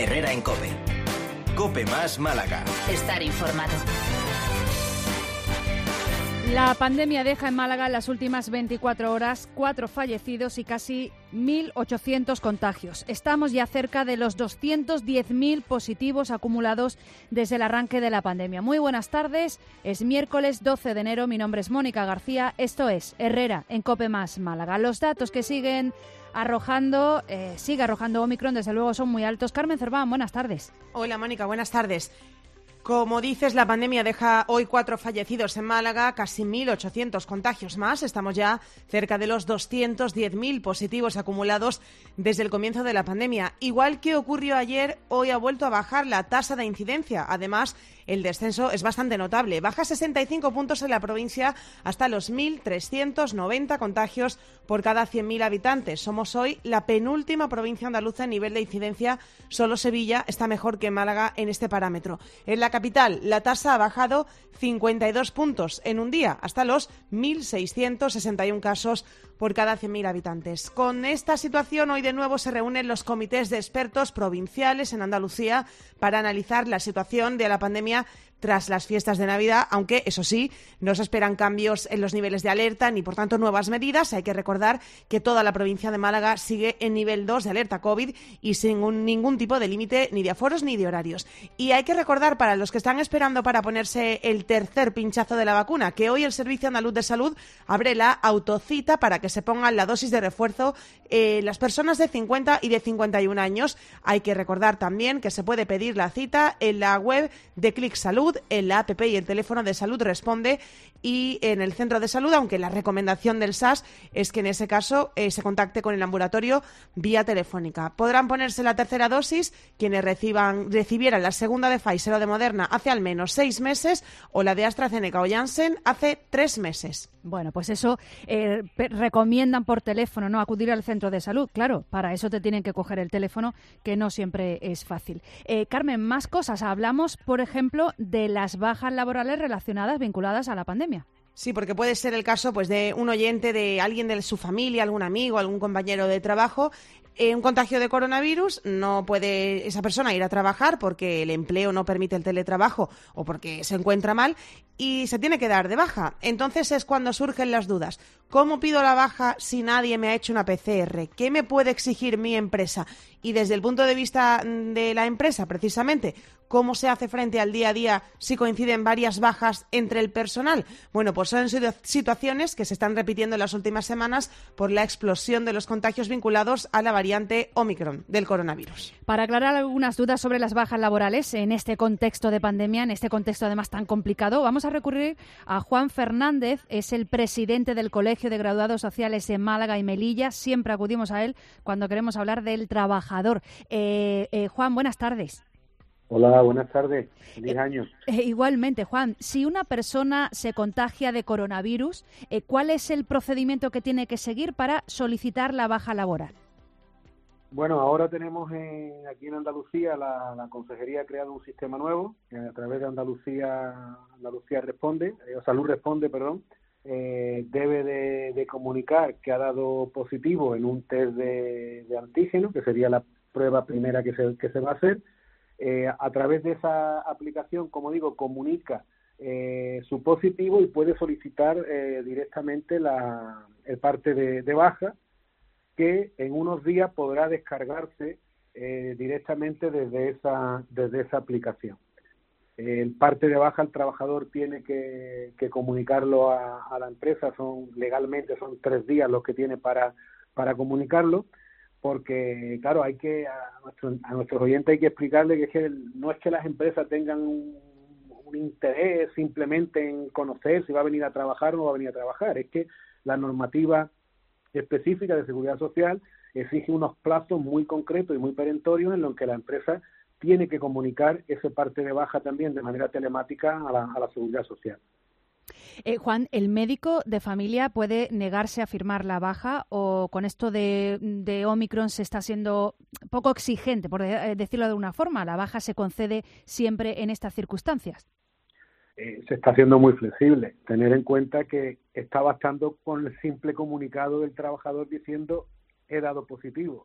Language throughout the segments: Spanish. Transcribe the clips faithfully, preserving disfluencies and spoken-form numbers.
Herrera en COPE. COPE más Málaga. Estar informado. La pandemia deja en Málaga en las últimas veinticuatro horas cuatro fallecidos y casi mil ochocientos contagios. Estamos ya cerca de los doscientos diez mil positivos acumulados desde el arranque de la pandemia. Muy buenas tardes, es miércoles doce de enero, mi nombre es Mónica García, esto es Herrera en COPE más Málaga. Los datos que siguen arrojando, eh, sigue arrojando Omicron, desde luego son muy altos. Carmen Cerván, buenas tardes. Hola Mónica, buenas tardes. Como dices, la pandemia deja hoy cuatro fallecidos en Málaga, casi mil ochocientos contagios más. Estamos ya cerca de los doscientos diez mil positivos acumulados desde el comienzo de la pandemia. Igual que ocurrió ayer, hoy ha vuelto a bajar la tasa de incidencia. Además, el descenso es bastante notable. Baja sesenta y cinco puntos en la provincia hasta los mil trescientos noventa contagios por cada cien mil habitantes. Somos hoy la penúltima provincia andaluza en nivel de incidencia. Solo Sevilla está mejor que Málaga en este parámetro. En la capital, la tasa ha bajado cincuenta y dos puntos en un día, hasta los mil seiscientos sesenta y uno casos por cada cien mil habitantes. Con esta situación, hoy de nuevo se reúnen los comités de expertos provinciales en Andalucía para analizar la situación de la pandemia tras las fiestas de Navidad, aunque, eso sí, no se esperan cambios en los niveles de alerta ni, por tanto, nuevas medidas. Hay que recordar que toda la provincia de Málaga sigue en nivel dos de alerta COVID y sin un, ningún tipo de límite ni de aforos ni de horarios. Y hay que recordar, para los que están esperando para ponerse el tercer pinchazo de la vacuna, que hoy el Servicio Andaluz de Salud abre la autocita para que se pongan la dosis de refuerzo eh, las personas de cincuenta y de cincuenta y un años. Hay que recordar también que se puede pedir la cita en la web de Clic Salud, en la app y el teléfono de Salud Responde y en el centro de salud, aunque la recomendación del S A S es que en ese caso eh, se contacte con el ambulatorio vía telefónica. Podrán ponerse la tercera dosis quienes reciban, recibieran la segunda de Pfizer o de Moderna hace al menos seis meses o la de AstraZeneca o Janssen hace tres meses. Bueno, pues eso eh, recomiendan por teléfono, ¿no? Acudir al centro de salud. Claro, para eso te tienen que coger el teléfono, que no siempre es fácil. Eh, Carmen, más cosas. Hablamos, por ejemplo, de las bajas laborales relacionadas, vinculadas a la pandemia. Sí, porque puede ser el caso pues de un oyente, de alguien de su familia, algún amigo, algún compañero de trabajo, eh, un contagio de coronavirus, no puede esa persona ir a trabajar porque el empleo no permite el teletrabajo o porque se encuentra mal y se tiene que dar de baja. Entonces es cuando surgen las dudas. ¿Cómo pido la baja si nadie me ha hecho una P C R? ¿Qué me puede exigir mi empresa? Y desde el punto de vista de la empresa, precisamente, ¿cómo se hace frente al día a día si coinciden varias bajas entre el personal? Bueno, pues son situaciones que se están repitiendo en las últimas semanas por la explosión de los contagios vinculados a la variante Omicron del coronavirus. Para aclarar algunas dudas sobre las bajas laborales en este contexto de pandemia, en este contexto además tan complicado, vamos a recurrir a Juan Fernández, es el presidente del Colegio de Graduados Sociales en Málaga y Melilla. Siempre acudimos a él cuando queremos hablar del trabajador. Eh, eh, Juan, buenas tardes. Hola, buenas tardes. Feliz eh, año. Eh, igualmente, Juan, si una persona se contagia de coronavirus, eh, ¿cuál es el procedimiento que tiene que seguir para solicitar la baja laboral? Bueno, ahora tenemos en, aquí en Andalucía, la, la Consejería ha creado un sistema nuevo, que a través de Andalucía Andalucía Responde, eh, o Salud Responde, perdón, eh, debe de, de comunicar que ha dado positivo en un test de, de antígeno, que sería la prueba primera que se, que se va a hacer. Eh, a través de esa aplicación, como digo, comunica eh, su positivo y puede solicitar eh, directamente la, el parte de, de baja, que en unos días podrá descargarse eh, directamente desde esa, desde esa aplicación. El parte de baja el trabajador tiene que, que comunicarlo a, a la empresa, son legalmente son tres días los que tiene para, para comunicarlo, porque claro, hay que a, nuestro, a nuestros oyentes hay que explicarle que, es que no es que las empresas tengan un, un interés simplemente en conocer si va a venir a trabajar o no va a venir a trabajar, es que la normativa específica de seguridad social exige unos plazos muy concretos y muy perentorios en los que la empresa tiene que comunicar ese parte de baja también de manera telemática a la, a la seguridad social. Eh, Juan, ¿el médico de familia puede negarse a firmar la baja o con esto de, de Omicron se está siendo poco exigente, por decirlo de alguna forma? ¿La baja se concede siempre en estas circunstancias? Eh, se está haciendo muy flexible. Tener en cuenta que está bastando con el simple comunicado del trabajador diciendo he dado positivo.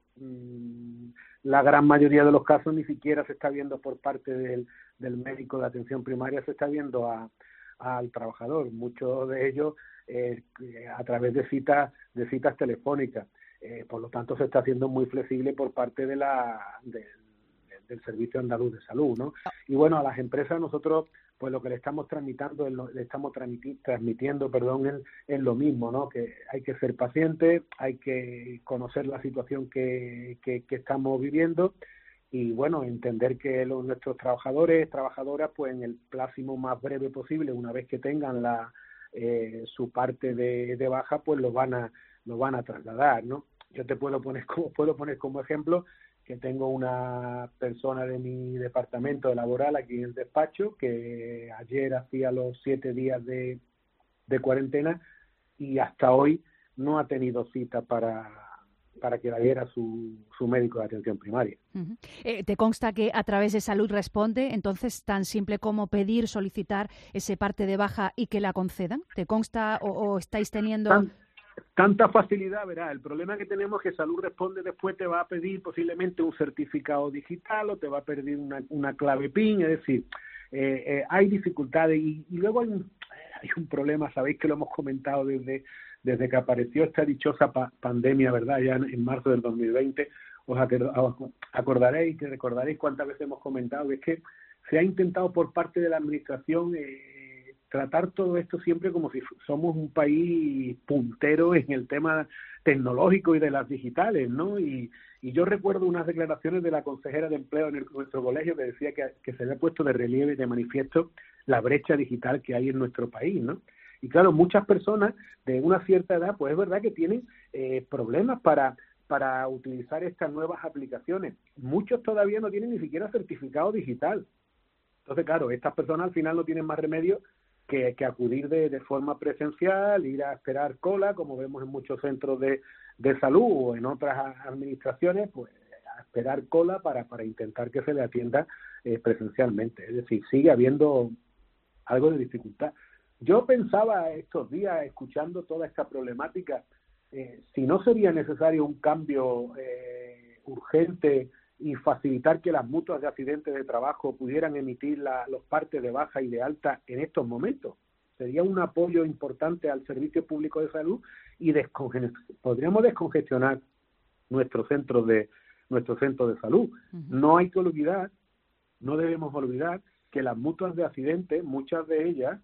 La gran mayoría de los casos ni siquiera se está viendo por parte del, del médico de atención primaria, se está viendo a, a, al trabajador. Muchos de ellos eh, a través de citas de citas telefónicas. Eh, por lo tanto, se está haciendo muy flexible por parte de la de, de, del Servicio Andaluz de Salud, ¿no? Y bueno, a las empresas nosotros pues lo que le estamos tramitando, le estamos transmitiendo, perdón, es, es lo mismo, ¿no? Que hay que ser paciente, hay que conocer la situación que, que, que estamos viviendo y, bueno, entender que los, nuestros trabajadores, trabajadoras, pues en el plazo más breve posible, una vez que tengan la eh, su parte de, de baja, pues lo van a lo van a trasladar, ¿no? Yo te puedo poner como puedo poner como ejemplo que tengo una persona de mi departamento laboral aquí en el despacho que ayer hacía los siete días de, de cuarentena y hasta hoy no ha tenido cita para, para que la diera su, su médico de atención primaria. Uh-huh. Eh, ¿Te consta que a través de Salud Responde, entonces tan simple como pedir, solicitar ese parte de baja y que la concedan? ¿Te consta o, o estáis teniendo...? Tan, Tanta facilidad, verá, el problema que tenemos es que Salud Responde después te va a pedir posiblemente un certificado digital o te va a pedir una, una clave PIN, es decir, eh, eh, hay dificultades y, y luego hay un, hay un problema, sabéis que lo hemos comentado desde, desde que apareció esta dichosa pa- pandemia, ¿verdad? Ya en, en marzo del dos mil veinte, os acordaréis, que recordaréis cuántas veces hemos comentado que es que se ha intentado por parte de la administración eh, tratar todo esto siempre como si somos un país puntero en el tema tecnológico y de las digitales, ¿no? Y, y yo recuerdo unas declaraciones de la consejera de empleo en el, nuestro colegio que decía que, que se había puesto de relieve, de manifiesto, la brecha digital que hay en nuestro país, ¿no? Y claro, muchas personas de una cierta edad, pues es verdad que tienen eh, problemas para, para utilizar estas nuevas aplicaciones. Muchos todavía no tienen ni siquiera certificado digital. Entonces, claro, estas personas al final no tienen más remedio Que, que acudir de, de forma presencial, ir a esperar cola, como vemos en muchos centros de, de salud o en otras administraciones, pues a esperar cola para, para intentar que se le atienda eh, presencialmente. Es decir, sigue habiendo algo de dificultad. Yo pensaba estos días, escuchando toda esta problemática, eh, si no sería necesario un cambio eh, urgente y facilitar que las mutuas de accidentes de trabajo pudieran emitir la, los partes de baja y de alta en estos momentos. Sería un apoyo importante al servicio público de salud y desconge- podríamos descongestionar nuestros centros de nuestros centros de salud. Uh-huh. No hay que olvidar, no debemos olvidar que las mutuas de accidentes, muchas de ellas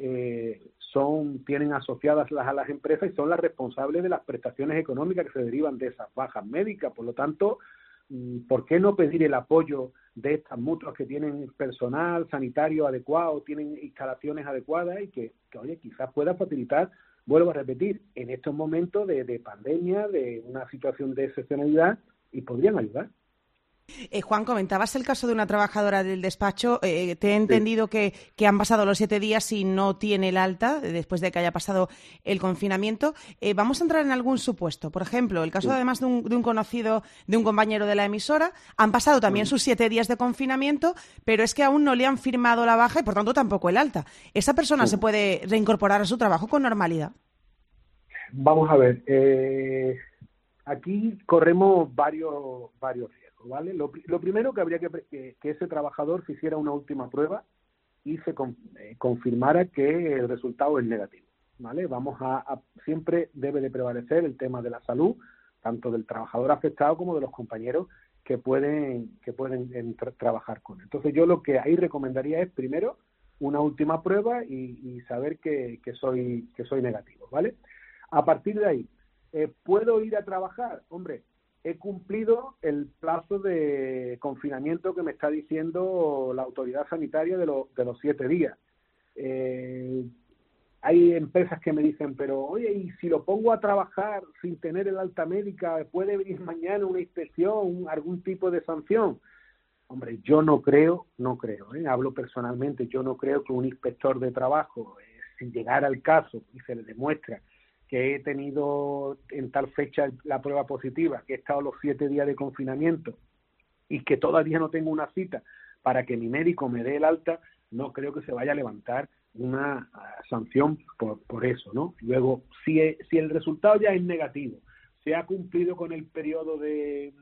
eh, son tienen asociadas las, a las empresas y son las responsables de las prestaciones económicas que se derivan de esas bajas médicas. Por lo tanto, ¿por qué no pedir el apoyo de estas mutuas que tienen personal sanitario adecuado, tienen instalaciones adecuadas y que, que oye, quizás pueda facilitar, vuelvo a repetir, en estos momentos de, de pandemia, de una situación de excepcionalidad y podrían ayudar? Eh, Juan, comentabas el caso de una trabajadora del despacho. Eh, te he entendido sí. que, que han pasado los siete días y no tiene el alta después de que haya pasado el confinamiento. Eh, vamos a entrar en algún supuesto. Por ejemplo, el caso sí. además de un, de un conocido, de un compañero de la emisora. Han pasado también sí. sus siete días de confinamiento, pero es que aún no le han firmado la baja y, por tanto, tampoco el alta. ¿Esa persona sí. se puede reincorporar a su trabajo con normalidad? Vamos a ver. Eh, aquí corremos varios varios ¿vale? Lo, lo primero que habría que, que que ese trabajador se hiciera una última prueba y se con, eh, confirmara que el resultado es negativo, ¿vale? Vamos a, a siempre debe de prevalecer el tema de la salud, tanto del trabajador afectado como de los compañeros que pueden que pueden tra- trabajar con él. Entonces yo lo que ahí recomendaría es primero una última prueba y, y saber que, que soy que soy negativo, ¿vale? A partir de ahí, eh, ¿puedo ir a trabajar? Hombre, he cumplido el plazo de confinamiento que me está diciendo la autoridad sanitaria de, lo, de los siete días. Eh, hay empresas que me dicen, pero oye, ¿y si lo pongo a trabajar sin tener el alta médica, puede venir mañana una inspección, algún tipo de sanción? Hombre, yo no creo, no creo, ¿eh? hablo personalmente, yo no creo que un inspector de trabajo, eh, si llegara al caso y se le demuestra que he tenido en tal fecha la prueba positiva, que he estado los siete días de confinamiento y que todavía no tengo una cita para que mi médico me dé el alta, no creo que se vaya a levantar una uh, sanción por, por eso, ¿no? Luego, si, si el resultado ya es negativo, se ha cumplido con el periodo de,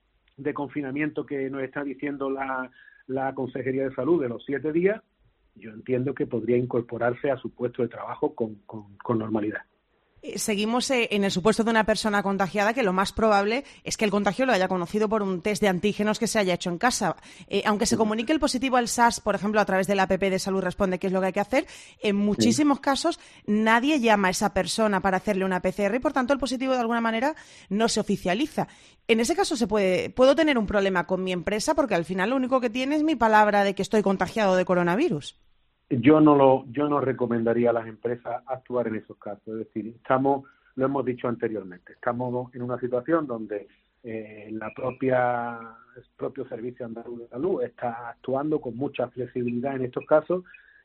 de confinamiento que nos está diciendo la, la Consejería de Salud de los siete días, yo entiendo que podría incorporarse a su puesto de trabajo con, con, con normalidad. Seguimos en el supuesto de una persona contagiada, que lo más probable es que el contagio lo haya conocido por un test de antígenos que se haya hecho en casa. Eh, aunque se comunique el positivo al SARS, por ejemplo, a través de la app de Salud Responde, que es lo que hay que hacer, en muchísimos sí. casos nadie llama a esa persona para hacerle una P C R y, por tanto, el positivo de alguna manera no se oficializa. En ese caso, se puede, puedo tener un problema con mi empresa porque al final lo único que tiene es mi palabra de que estoy contagiado de coronavirus. Yo no lo, yo no recomendaría a las empresas actuar en esos casos. Es decir, estamos, lo hemos dicho anteriormente, estamos en una situación donde eh, la propia, el propio Servicio Andaluz de Salud está actuando con mucha flexibilidad en estos casos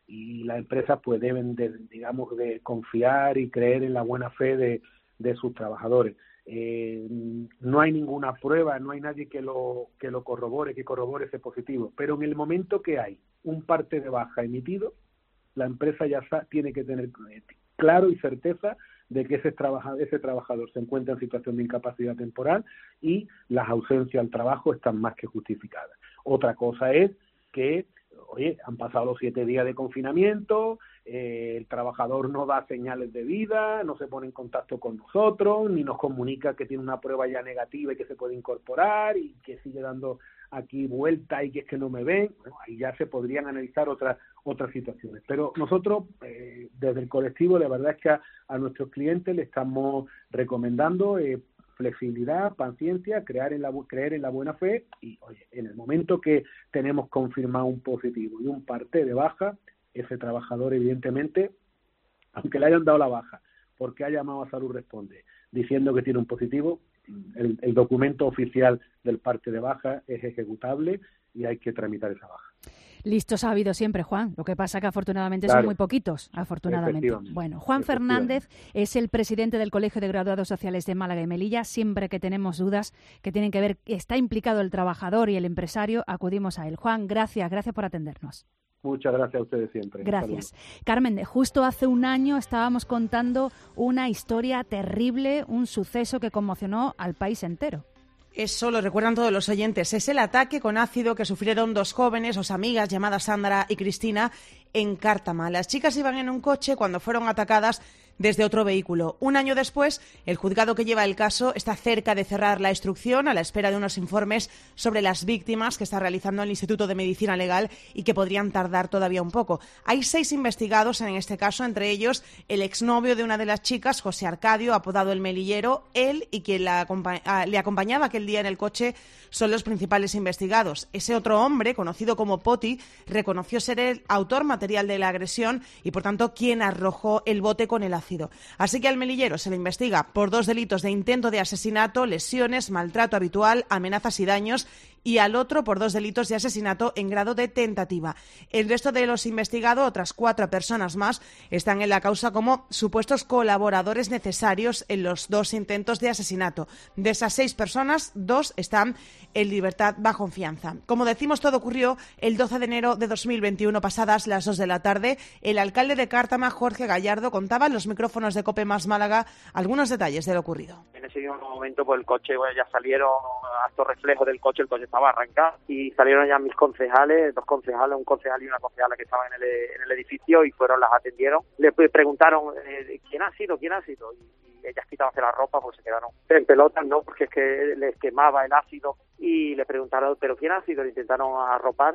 y las empresas pues deben de, digamos, de confiar y creer en la buena fe de, de sus trabajadores. Eh, no hay ninguna prueba, no hay nadie que lo que lo corrobore, que corrobore ese positivo, pero en el momento que hay un parte de baja emitido, la empresa ya tiene que tener claro y certeza de que ese trabajador, ese trabajador se encuentra en situación de incapacidad temporal y las ausencias al trabajo están más que justificadas. Otra cosa es que, oye, han pasado los siete días de confinamiento, eh, el trabajador no da señales de vida, no se pone en contacto con nosotros, ni nos comunica que tiene una prueba ya negativa y que se puede incorporar y que sigue dando aquí vuelta y que es que no me ven. Bueno, ahí ya se podrían analizar otras otras situaciones. Pero nosotros, eh, desde el colectivo, de verdad es que a, a nuestros clientes le estamos recomendando eh, flexibilidad, paciencia, crear en la, creer en la buena fe y, oye, en el momento que tenemos confirmado un positivo y un parte de baja, ese trabajador, evidentemente, aunque le hayan dado la baja, porque ha llamado a Salud Responde diciendo que tiene un positivo, el, el documento oficial del parte de baja es ejecutable y hay que tramitar esa baja. Listos ha habido siempre, Juan. Lo que pasa que afortunadamente claro. son muy poquitos, afortunadamente. Bueno, Juan Fernández es el presidente del Colegio de Graduados Sociales de Málaga y Melilla. Siempre que tenemos dudas que tienen que ver, está implicado el trabajador y el empresario, acudimos a él. Juan, gracias, gracias por atendernos. Muchas gracias a ustedes siempre. Gracias. Carmen, justo hace un año estábamos contando una historia terrible, un suceso que conmocionó al país entero. Eso lo recuerdan todos los oyentes. Es el ataque con ácido que sufrieron dos jóvenes, dos amigas llamadas Sandra y Cristina, en Cártama. Las chicas iban en un coche cuando fueron atacadas desde otro vehículo. Un año después, el juzgado que lleva el caso está cerca de cerrar la instrucción a la espera de unos informes sobre las víctimas que está realizando el Instituto de Medicina Legal y que podrían tardar todavía un poco. Hay seis investigados en este caso, entre ellos el exnovio de una de las chicas, José Arcadio, apodado El Melillero. Él y quien la acompa- le acompañaba aquel día en el coche son los principales investigados. Ese otro hombre, conocido como Poti, reconoció ser el autor material de la agresión y, por tanto, quien arrojó el bote con el ácido. Así que al Melillero se le investiga por dos delitos de intento de asesinato, lesiones, maltrato habitual, amenazas y daños, y al otro por dos delitos de asesinato en grado de tentativa. El resto de los investigados, otras cuatro personas más, están en la causa como supuestos colaboradores necesarios en los dos intentos de asesinato. De esas seis personas, dos están en libertad bajo fianza. Como decimos, todo ocurrió el doce de enero de dos mil veintiuno, pasadas las dos de la tarde. El alcalde de Cártama, Jorge Gallardo, contaba en los micrófonos de COPE Más Málaga algunos detalles de lo ocurrido. En ese mismo momento, pues el coche, bueno, ya salieron actos reflejos del coche, el coche estaba arrancado y salieron ya mis concejales, dos concejales, un concejal y una concejala que estaban en el, en el edificio y fueron, las atendieron. Le preguntaron eh, quién ha sido, quién ha sido y, y ellas quitándose la ropa pues se quedaron en pelotas, ¿no? Porque es que les quemaba el ácido y le preguntaron, ¿pero quién ha sido? Le intentaron arropar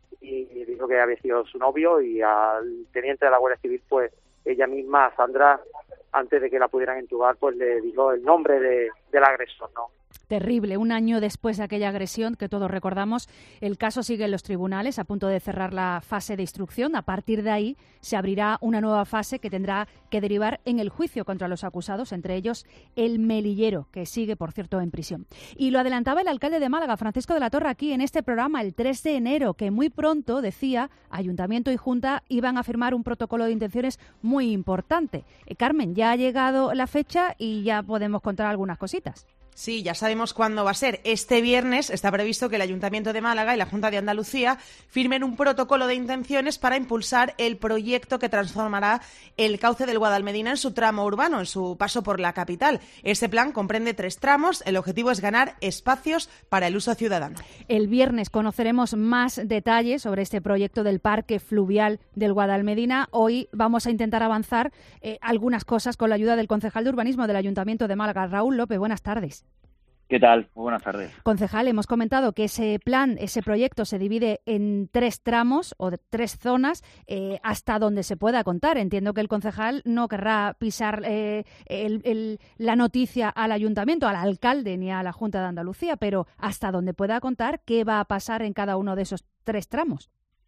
y dijo que había sido su novio y al teniente de la Guardia Civil, pues ella misma, Sandra, antes de que la pudieran entubar, pues le dijo el nombre de, del agresor, ¿no? Terrible. Un año después de aquella agresión que todos recordamos, el caso sigue en los tribunales, a punto de cerrar la fase de instrucción. A partir de ahí se abrirá una nueva fase que tendrá que derivar en el juicio contra los acusados, entre ellos el Melillero, que sigue, por cierto, en prisión. Y lo adelantaba el alcalde de Málaga, Francisco de la Torre, aquí en este programa el tres de enero, que muy pronto, decía, Ayuntamiento y Junta iban a firmar un protocolo de intenciones muy importante. Eh, Carmen, ya ha llegado la fecha y ya podemos contar algunas cositas. Sí, ya sabemos cuándo va a ser. Este viernes está previsto que el Ayuntamiento de Málaga y la Junta de Andalucía firmen un protocolo de intenciones para impulsar el proyecto que transformará el cauce del Guadalmedina en su tramo urbano, en su paso por la capital. Este plan comprende tres tramos. El objetivo es ganar espacios para el uso ciudadano. El viernes conoceremos más detalles sobre este proyecto del parque fluvial del Guadalmedina. Hoy vamos a intentar avanzar eh, algunas cosas con la ayuda del concejal de urbanismo del Ayuntamiento de Málaga, Raúl López. Buenas tardes. ¿Qué tal? Muy buenas tardes. Concejal, hemos comentado que ese plan, ese proyecto se divide en tres tramos o de tres zonas eh, hasta donde se pueda contar. Entiendo que el concejal no querrá pisar eh, el, el, la noticia al ayuntamiento, al alcalde ni a la Junta de Andalucía, pero hasta donde pueda contar, ¿qué va a pasar en cada uno de esos tres tramos?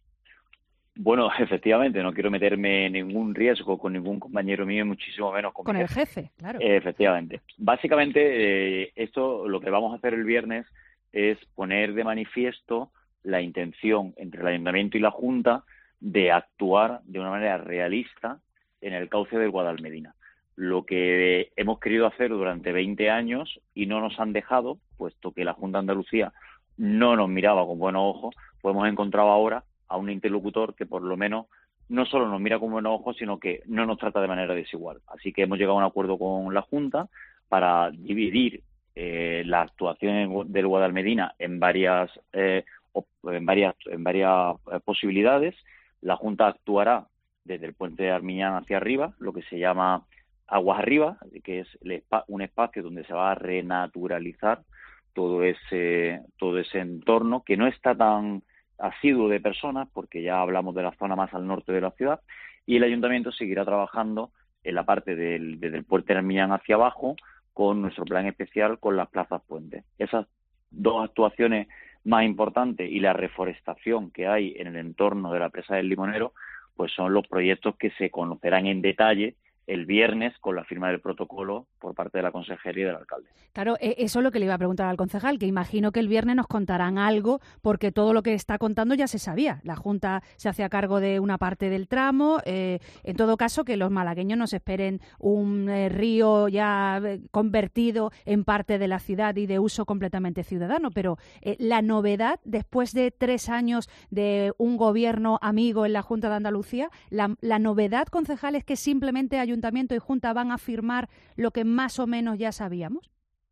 Bueno, efectivamente, no quiero meterme en ningún riesgo con ningún compañero mío, muchísimo menos con, con mi el jefe. jefe, claro. Eh, efectivamente. Básicamente, eh, esto lo que vamos a hacer el viernes es poner de manifiesto la intención entre el Ayuntamiento y la Junta de actuar de una manera realista en el cauce del Guadalmedina. Lo que hemos querido hacer durante veinte años y no nos han dejado, puesto que la Junta de Andalucía no nos miraba con buenos ojos, pues hemos encontrado ahora a un interlocutor que por lo menos no solo nos mira con buenos ojos, sino que no nos trata de manera desigual. Así que hemos llegado a un acuerdo con la Junta para dividir eh, la actuación del Guadalmedina en varias, eh, en varias, en varias posibilidades. La Junta actuará desde el puente de Armiñán hacia arriba, lo que se llama aguas arriba, que es un espacio donde se va a renaturalizar todo ese, todo ese entorno que no está tan asiduo de personas, porque ya hablamos de la zona más al norte de la ciudad, y el Ayuntamiento seguirá trabajando en la parte del, desde el puente de Armiñán hacia abajo con nuestro plan especial con las plazas puentes. Esas dos actuaciones más importantes y la reforestación que hay en el entorno de la presa del Limonero, pues son los proyectos que se conocerán en detalle el viernes con la firma del protocolo por parte de la consejería y del alcalde. Claro, eso es lo que le iba a preguntar al concejal, que imagino que el viernes nos contarán algo, porque todo lo que está contando ya se sabía. La Junta se hace a cargo de una parte del tramo. Eh, en todo caso, que los malagueños nos esperen un eh, río ya convertido en parte de la ciudad y de uso completamente ciudadano. Pero eh, la novedad, después de tres años de un gobierno amigo en la Junta de Andalucía, la, la novedad, concejal, es que simplemente hay Ayuntamiento y Junta van a firmar lo que más o menos ya sabíamos.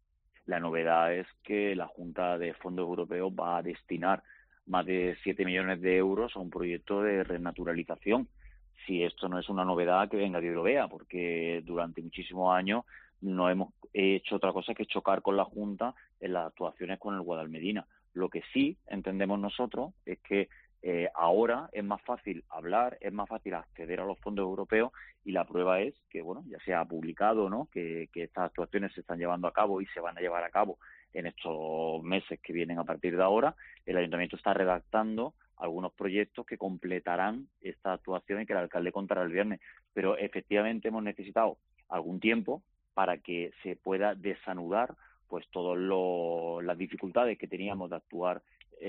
La novedad es que la Junta de Fondos Europeos va a destinar más de siete millones de euros a un proyecto de renaturalización. Si esto no es una novedad, que venga Dios lo vea, porque durante muchísimos años no hemos hecho otra cosa que chocar con la Junta en las actuaciones con el Guadalmedina. Lo que sí entendemos nosotros es que Eh, ahora es más fácil hablar, es más fácil acceder a los fondos europeos y la prueba es que, bueno, ya se ha publicado, ¿no?, que, que estas actuaciones se están llevando a cabo y se van a llevar a cabo en estos meses que vienen a partir de ahora. El Ayuntamiento está redactando algunos proyectos que completarán esta actuación y que el alcalde contará el viernes. Pero efectivamente hemos necesitado algún tiempo para que se pueda desanudar pues todas las dificultades que teníamos de actuar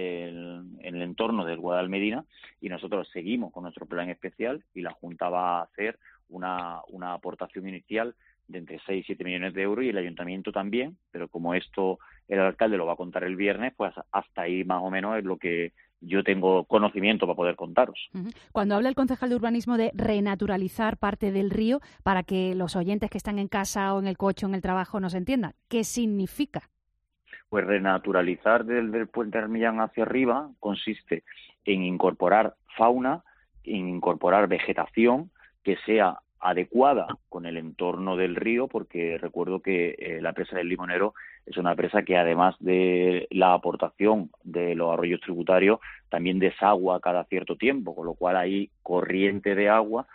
en, en el entorno del Guadalmedina, y nosotros seguimos con nuestro plan especial y la Junta va a hacer una, una aportación inicial de entre seis y siete millones de euros y el Ayuntamiento también, pero como esto el alcalde lo va a contar el viernes, pues hasta ahí más o menos es lo que yo tengo conocimiento para poder contaros. Cuando habla el concejal de urbanismo de renaturalizar parte del río, para que los oyentes que están en casa o en el coche o en el trabajo nos entiendan, ¿qué significa? Pues renaturalizar desde el puente de Armiñán hacia arriba consiste en incorporar fauna, en incorporar vegetación que sea adecuada con el entorno del río, porque recuerdo que eh, la presa del Limonero es una presa que, además de la aportación de los arroyos tributarios, también desagua cada cierto tiempo, con lo cual hay corriente de agua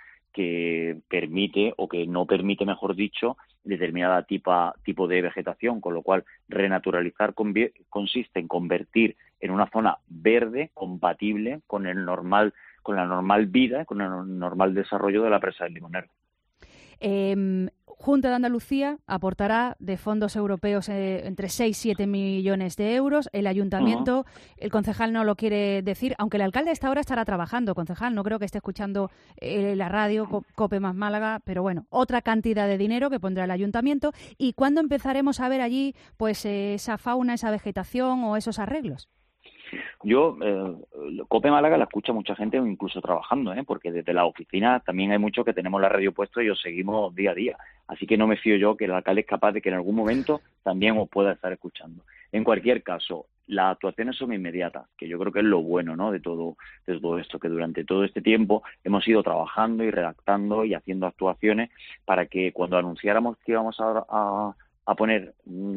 que permite, o que no permite, mejor dicho, determinada tipa, tipo de vegetación, con lo cual renaturalizar consiste en convertir en una zona verde compatible con el normal, con la normal vida, con el normal desarrollo de la presa del Limonero. Eh, Junta de Andalucía aportará de fondos europeos eh, entre seis y siete millones de euros. El ayuntamiento, uh-huh. el concejal no lo quiere decir, aunque el alcalde a esta hora estará trabajando, concejal, no creo que esté escuchando eh, la radio COPE más Málaga, pero bueno, otra cantidad de dinero que pondrá el ayuntamiento. ¿Y cuándo empezaremos a ver allí pues eh, esa fauna, esa vegetación o esos arreglos? Yo, eh, COPE Málaga la escucha mucha gente incluso trabajando, ¿eh? Porque desde la oficina también hay muchos que tenemos la radio puesto y os seguimos día a día. Así que no me fío yo que el alcalde es capaz de que en algún momento también os pueda estar escuchando. En cualquier caso, las actuaciones son inmediatas, que yo creo que es lo bueno, ¿no? de todo, de todo esto, que durante todo este tiempo hemos ido trabajando y redactando y haciendo actuaciones para que cuando anunciáramos que íbamos a, a, a poner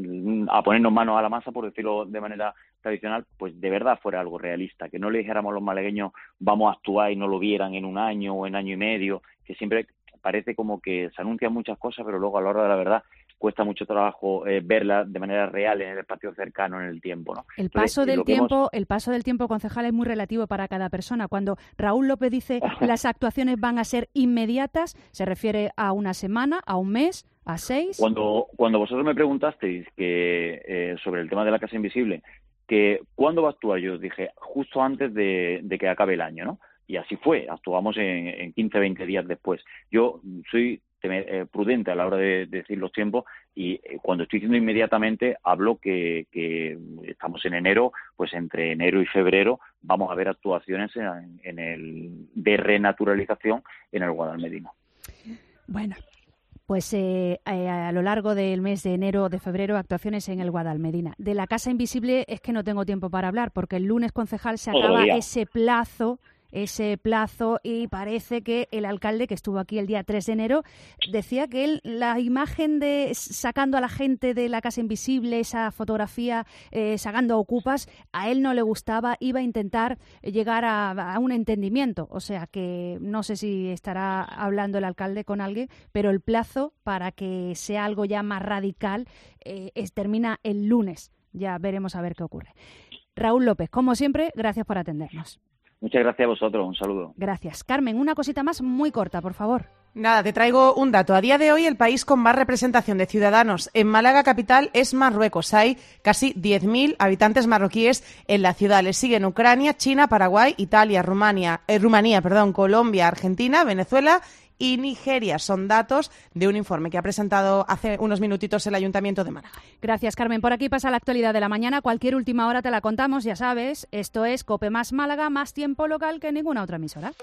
a ponernos manos a la masa, por decirlo de manera tradicional, pues de verdad fuera algo realista, que no le dijéramos a los malagueños vamos a actuar y no lo vieran en un año o en año y medio, que siempre parece como que se anuncian muchas cosas, pero luego a la hora de la verdad cuesta mucho trabajo eh, verla de manera real en el espacio cercano en el tiempo, ¿no? El paso Entonces, del tiempo, hemos... el paso del tiempo, concejal, es muy relativo para cada persona. Cuando Raúl López dice las actuaciones van a ser inmediatas, ¿se refiere a una semana, a un mes, a seis? Cuando cuando vosotros me preguntasteis que eh, sobre el tema de la Casa Invisible, que ¿cuándo va a actuar? Yo os dije justo antes de, de que acabe el año, ¿no? Y así fue, actuamos en, en quince, veinte días después. Yo soy eh, prudente a la hora de, de decir los tiempos y eh, cuando estoy diciendo inmediatamente hablo que, que estamos en enero, pues entre enero y febrero vamos a ver actuaciones en, en el de renaturalización en el Guadalmedina. Bueno. Pues eh, eh, a lo largo del mes de enero o de febrero, actuaciones en el Guadalmedina. De la Casa Invisible es que no tengo tiempo para hablar, porque el lunes, concejal, se acaba ese plazo ese plazo y parece que el alcalde, que estuvo aquí el día tres de enero, decía que él, la imagen de sacando a la gente de la Casa Invisible, esa fotografía eh, sacando ocupas, a él no le gustaba, iba a intentar llegar a, a un entendimiento. O sea que no sé si estará hablando el alcalde con alguien, pero el plazo para que sea algo ya más radical eh, es, termina el lunes. Ya veremos a ver qué ocurre. Raúl López, como siempre, gracias por atendernos. Muchas gracias a vosotros, un saludo. Gracias. Carmen, una cosita más muy corta, por favor. Nada, te traigo un dato. A día de hoy, el país con más representación de ciudadanos en Málaga capital es Marruecos. Hay casi diez mil habitantes marroquíes en la ciudad. Les siguen Ucrania, China, Paraguay, Italia, Rumania, eh, Rumanía, perdón, Colombia, Argentina, Venezuela y Nigeria. Son datos de un informe que ha presentado hace unos minutitos el Ayuntamiento de Málaga. Gracias, Carmen. Por aquí pasa la actualidad de la mañana. Cualquier última hora te la contamos, ya sabes. Esto es COPE más Málaga, más tiempo local que ninguna otra emisora.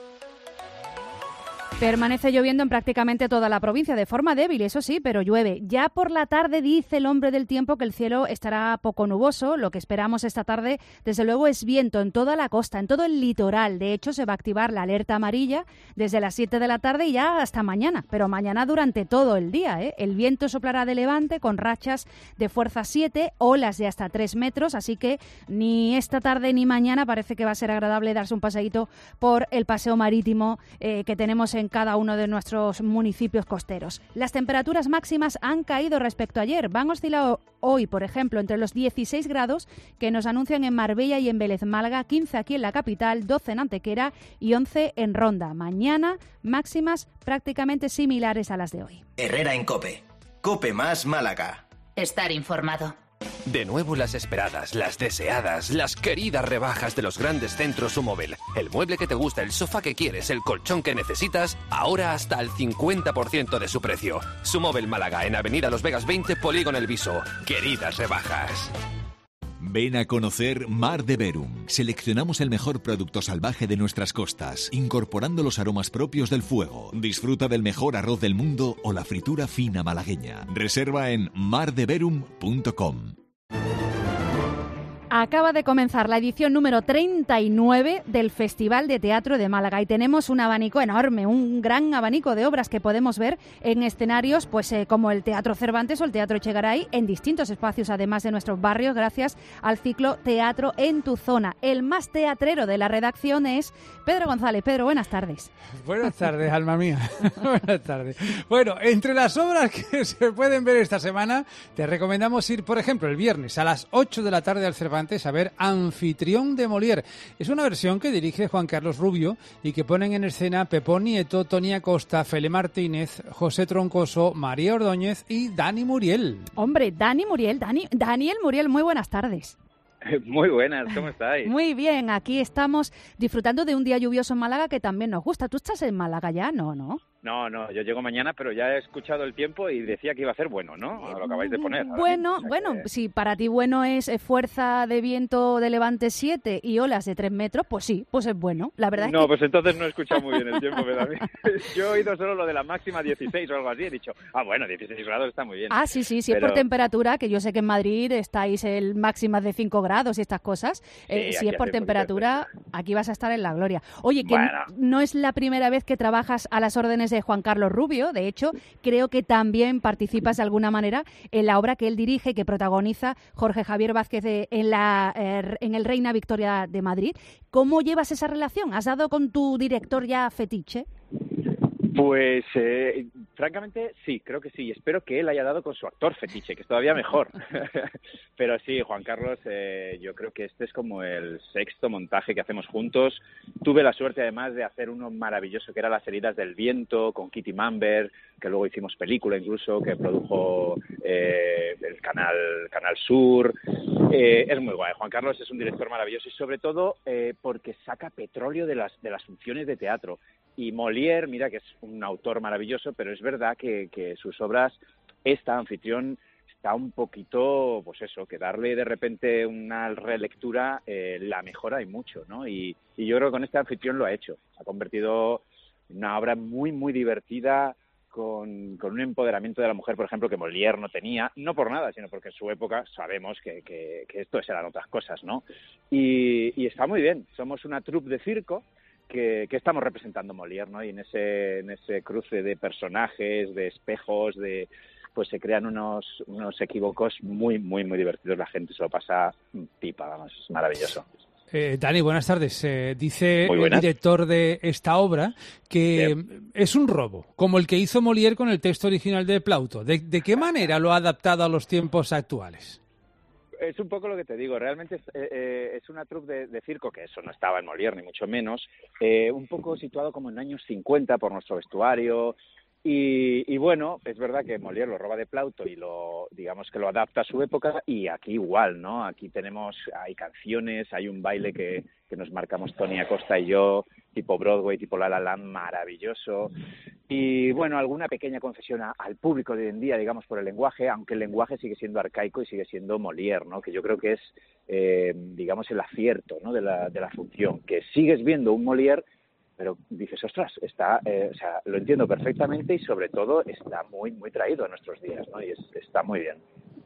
Permanece lloviendo en prácticamente toda la provincia, de forma débil, eso sí, pero llueve. Ya por la tarde dice el hombre del tiempo que el cielo estará poco nuboso. Lo que esperamos esta tarde, desde luego, es viento en toda la costa, en todo el litoral. De hecho, se va a activar la alerta amarilla desde las siete de la tarde y ya hasta mañana. Pero mañana durante todo el día, ¿eh? El viento soplará de levante con rachas de fuerza siete, olas de hasta tres metros. Así que ni esta tarde ni mañana parece que va a ser agradable darse un paseíto por el paseo marítimo eh, que tenemos en cada uno de nuestros municipios costeros. Las temperaturas máximas han caído respecto a ayer. Van oscilando hoy, por ejemplo, entre los dieciséis grados que nos anuncian en Marbella y en Vélez Málaga, quince aquí en la capital, doce en Antequera y once en Ronda. Mañana, máximas prácticamente similares a las de hoy. Herrera en COPE. COPE más Málaga. Estar informado. De nuevo las esperadas, las deseadas, las queridas rebajas de los grandes centros Sumóvel. El mueble que te gusta, el sofá que quieres, el colchón que necesitas, ahora hasta el cincuenta por ciento de su precio. Sumóvel Málaga, en Avenida Los Vegas veinte, Polígono El Viso. Queridas rebajas. Ven a conocer Mar de Verum. Seleccionamos el mejor producto salvaje de nuestras costas, incorporando los aromas propios del fuego. Disfruta del mejor arroz del mundo o la fritura fina malagueña. Reserva en mar de verum punto com. Acaba de comenzar la edición número treinta y nueve del Festival de Teatro de Málaga y tenemos un abanico enorme, un gran abanico de obras que podemos ver en escenarios pues eh, como el Teatro Cervantes o el Teatro Echegaray, en distintos espacios además de nuestros barrios, gracias al ciclo Teatro en tu Zona. El más teatrero de la redacción es Pedro González. Pedro, buenas tardes. Buenas tardes, alma mía. Buenas tardes. Bueno, entre las obras que se pueden ver esta semana, te recomendamos ir, por ejemplo, el viernes a las ocho de la tarde al Cervantes Cervantes a ver Anfitrión de Molière. Es una versión que dirige Juan Carlos Rubio y que ponen en escena Pepón Nieto, Tony Acosta, Fele Martínez, José Troncoso, María Ordóñez y Dani Muriel. Hombre, Dani Muriel, Dani, Daniel Muriel, muy buenas tardes. Muy buenas, ¿cómo estáis? Muy bien, aquí estamos disfrutando de un día lluvioso en Málaga que también nos gusta. ¿Tú estás en Málaga ya? No, ¿no? No, no, yo llego mañana, pero ya he escuchado el tiempo y decía que iba a ser bueno, ¿no? Lo acabáis de poner. Bueno, o sea bueno, que... si para ti bueno es fuerza de viento de levante siete y olas de tres metros, pues sí, pues es bueno. La verdad no, es que... pues entonces no he escuchado muy bien el tiempo, pero a mí... Yo he oído solo lo de la máxima dieciséis o algo así, he dicho, ah, bueno, dieciséis grados está muy bien. Ah, sí, sí, si pero... es por temperatura, que yo sé que en Madrid estáis el máxima de cinco grados y estas cosas, sí, eh, si es por temperatura, aquí vas a estar en la gloria. Oye, que bueno. no es la primera vez que trabajas a las órdenes de Juan Carlos Rubio. De hecho, creo que también participas de alguna manera en la obra que él dirige y que protagoniza Jorge Javier Vázquez de, en, la, eh, en el Reina Victoria de Madrid. ¿Cómo llevas esa relación? ¿Has dado con tu director ya fetiche? Pues, eh, francamente, sí, creo que sí. Espero que él haya dado con su actor fetiche, que es todavía mejor. Pero sí, Juan Carlos, eh, yo creo que este es como el sexto montaje que hacemos juntos. Tuve la suerte, además, de hacer uno maravilloso, que era Las heridas del viento, con Kitty Mamber, que luego hicimos película incluso, que produjo eh, el canal, Canal Sur. Eh, es muy guay. Juan Carlos es un director maravilloso y, sobre todo, eh, porque saca petróleo de las, de las funciones de teatro. Y Molière, mira que es un autor maravilloso, pero es verdad que, que sus obras, esta Anfitrión, está un poquito, pues eso, que darle de repente una relectura eh, la mejora y mucho, ¿no? Y, y yo creo que con esta Anfitrión lo ha hecho. Ha convertido en una obra muy, muy divertida, con, con un empoderamiento de la mujer, por ejemplo, que Molière no tenía, no por nada, sino porque en su época sabemos que, que, que esto eran otras cosas, ¿no? Y, y está muy bien. Somos una troupe de circo, Que, que estamos representando Molière, ¿no? Y en ese, en ese cruce de personajes, de espejos, de pues se crean unos, unos equívocos muy, muy, muy divertidos. La gente se lo pasa pipa, vamos, es maravilloso. Eh, Dani, buenas tardes. Eh, dice el director de esta obra que sí. Es un robo, como el que hizo Molière con el texto original de Plauto. ¿De, de qué manera lo ha adaptado a los tiempos actuales? Es un poco lo que te digo, realmente es, eh, es una troupe de, de circo, que eso no estaba en Molière, ni mucho menos, eh, un poco situado como en años cincuenta por nuestro vestuario, y, y bueno, es verdad que Molière lo roba de Plauto y lo, digamos que lo adapta a su época, y aquí igual, ¿no? Aquí tenemos, hay canciones, hay un baile que, que nos marcamos Tony Acosta y yo, tipo Broadway, tipo La La Land, maravilloso. Y bueno, alguna pequeña concesión a, al público de hoy en día, digamos, por el lenguaje, aunque el lenguaje sigue siendo arcaico y sigue siendo Molière, ¿no? Que yo creo que es, eh, digamos, el acierto, ¿no? de la, de la función, que sigues viendo un Molière, pero dices, ostras, está, eh, o sea, lo entiendo perfectamente y sobre todo está muy, muy traído a nuestros días, ¿no? Y es, está muy bien.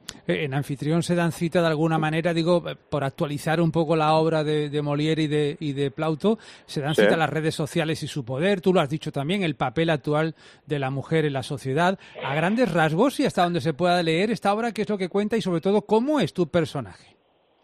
En Anfitrión se dan cita de alguna manera, digo, por actualizar un poco la obra de, de Molière y de, y de Plauto, se dan sí. cita a las redes sociales y su poder, tú lo has dicho también, el papel actual de la mujer en la sociedad. A grandes rasgos y hasta donde se pueda leer esta obra, ¿qué es lo que cuenta y sobre todo cómo es tu personaje?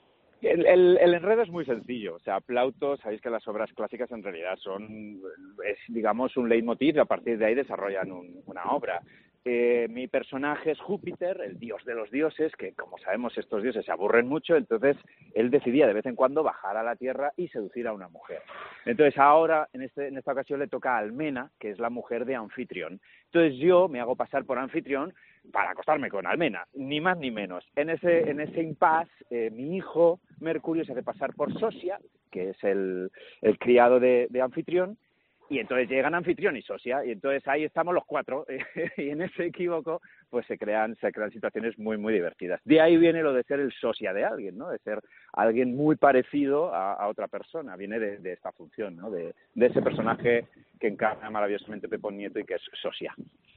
El, el, el enredo es muy sencillo, o sea, Plauto, sabéis que las obras clásicas en realidad son, es digamos un leitmotiv y a partir de ahí desarrollan un, una obra. Eh, mi personaje es Júpiter, el dios de los dioses, que como sabemos estos dioses se aburren mucho, entonces él decidía de vez en cuando bajar a la tierra y seducir a una mujer. Entonces ahora, en, este, en esta ocasión, le toca a Almena, que es la mujer de Anfitrión. Entonces yo me hago pasar por Anfitrión para acostarme con Almena, ni más ni menos. En ese, en ese impasse, eh, mi hijo Mercurio se hace pasar por Sosia, que es el, el criado de, de Anfitrión, y entonces llegan Anfitrión y Sosia, y entonces ahí estamos los cuatro, y en ese equívoco pues se crean, se crean situaciones muy, muy divertidas. De ahí viene lo de ser el sosia de alguien, ¿no? De ser alguien muy parecido a, a otra persona, viene de, de esta función, ¿no? De, de ese personaje que encarna maravillosamente Pepón Nieto y que es sosia.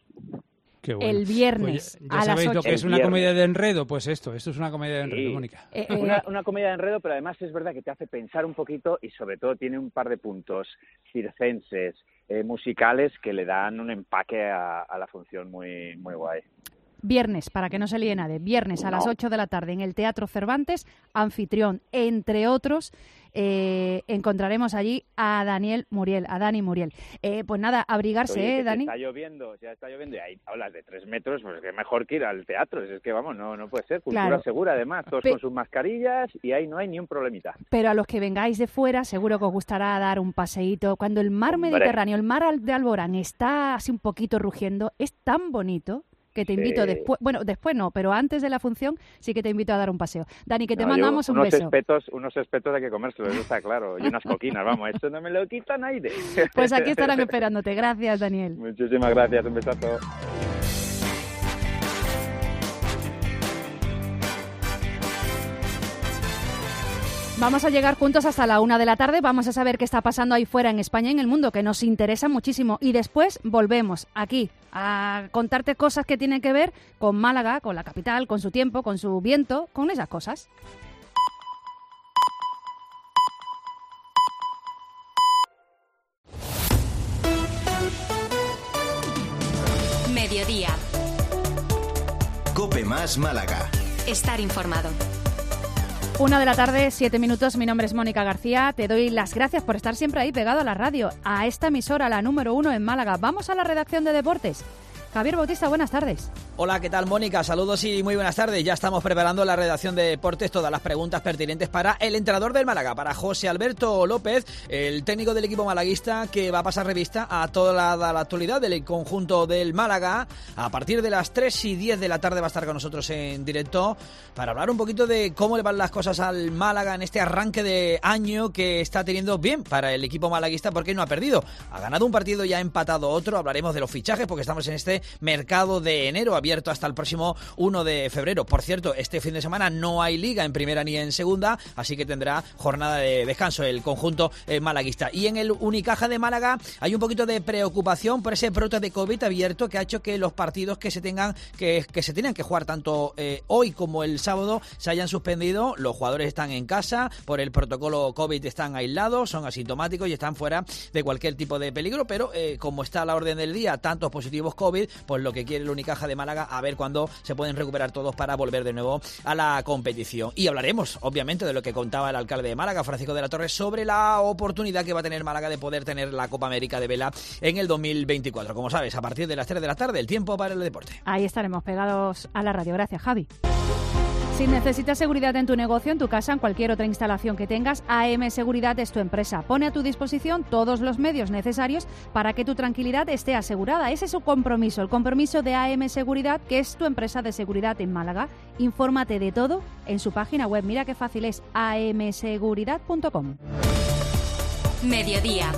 Qué bueno. El viernes pues ya, ya a sabéis las lo que es una viernes. Comedia de enredo, pues esto, esto es una comedia de enredo, sí. Mónica. Eh, eh, una, una comedia de enredo, pero además es verdad que te hace pensar un poquito y sobre todo tiene un par de puntos circenses, eh, musicales que le dan un empaque a, a la función muy, muy guay. Viernes, para que no se líe nadie, viernes a no. las ocho de la tarde en el Teatro Cervantes, Anfitrión, entre otros, eh, encontraremos allí a Daniel Muriel, a Dani Muriel. Eh, pues nada, abrigarse, Oye, ¿eh, Dani? Está lloviendo, ya está lloviendo y hay tablas de tres metros, pues que mejor que ir al teatro. Es que, vamos, no no puede ser. Cultura Claro. segura, además, todos Pe- con sus mascarillas y ahí no hay ni un problemita. Pero a los que vengáis de fuera, seguro que os gustará dar un paseíto. Cuando el mar Hombre. Mediterráneo, el mar de Alborán, está así un poquito rugiendo, es tan bonito que te invito Sí. después, bueno, después no, pero antes de la función sí que te invito a dar un paseo. Dani, que te No, yo mandamos un unos beso. Espetos, unos espetos hay que comérselos, eso está claro. Y unas coquinas, vamos, eso no me lo quita nadie. Pues aquí estarán esperándote. Gracias, Daniel. Muchísimas gracias, un besazo. Vamos a llegar juntos hasta la una de la tarde. Vamos a saber qué está pasando ahí fuera en España y en el mundo, que nos interesa muchísimo. Y después volvemos aquí a contarte cosas que tienen que ver con Málaga, con la capital, con su tiempo, con su viento, con esas cosas. Mediodía. Cope Más Málaga. Estar informado. Una de la tarde, siete minutos. Mi nombre es Mónica García. Te doy las gracias por estar siempre ahí pegado a la radio, a esta emisora, la número uno en Málaga. Vamos a la redacción de deportes. Javier Bautista, buenas tardes. Hola, ¿qué tal, Mónica? Saludos y muy buenas tardes. Ya estamos preparando la redacción de deportes, todas las preguntas pertinentes para el entrenador del Málaga, para José Alberto López, el técnico del equipo malaguista, que va a pasar revista a toda la, la actualidad del conjunto del Málaga. A partir de las tres y diez de la tarde va a estar con nosotros en directo para hablar un poquito de cómo le van las cosas al Málaga en este arranque de año que está teniendo bien para el equipo malaguista, porque no ha perdido. Ha ganado un partido y ha empatado otro. Hablaremos de los fichajes porque estamos en este mercado de enero abierto hasta el próximo uno de febrero. Por cierto, este fin de semana no hay liga en primera ni en segunda, así que tendrá jornada de descanso el conjunto eh, malaguista. Y en el Unicaja de Málaga hay un poquito de preocupación por ese brote de COVID abierto que ha hecho que los partidos que se tengan que, que se tenían que jugar tanto eh, hoy como el sábado se hayan suspendido. Los jugadores están en casa, por el protocolo COVID están aislados, son asintomáticos y están fuera de cualquier tipo de peligro, pero eh, como está a la orden del día tantos positivos COVID, pues lo que quiere el Unicaja de Málaga, a ver cuándo se pueden recuperar todos para volver de nuevo a la competición. Y hablaremos, obviamente, de lo que contaba el alcalde de Málaga, Francisco de la Torre, sobre la oportunidad que va a tener Málaga de poder tener la Copa América de Vela en el dos mil veinticuatro. Como sabes, a partir de las tres de la tarde, el tiempo para el deporte. Ahí estaremos pegados a la radio. Gracias, Javi. Si necesitas seguridad en tu negocio, en tu casa, en cualquier otra instalación que tengas, A M Seguridad es tu empresa. Pone a tu disposición todos los medios necesarios para que tu tranquilidad esté asegurada. Ese es su compromiso, el compromiso de A M Seguridad, que es tu empresa de seguridad en Málaga. Infórmate de todo en su página web. Mira qué fácil es, a m seguridad punto com. Mediodía.